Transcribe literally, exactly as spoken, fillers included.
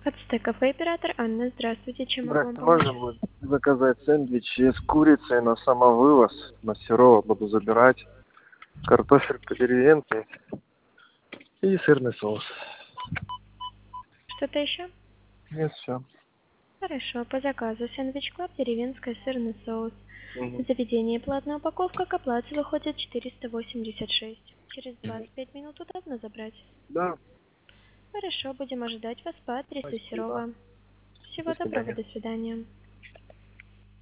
Ацтек кафе, оператор Анна. Здравствуйте, чем могу вам Здравствуйте, помочь? можно будет заказать сэндвичи с курицей на самовывоз. На Серова буду забирать. Картофель по-деревенски и сырный соус. Что-то еще? Нет, все. Хорошо, по заказу сэндвич клаб, деревенская, сырный соус. Угу. Заведение платная упаковка, к оплате выходит четыреста восемьдесят шесть. Через двадцать пять минут удобно забрать? Да, Хорошо, будем ожидать вас по адресу спасибо. Серова. Всего До доброго, свидания. до свидания.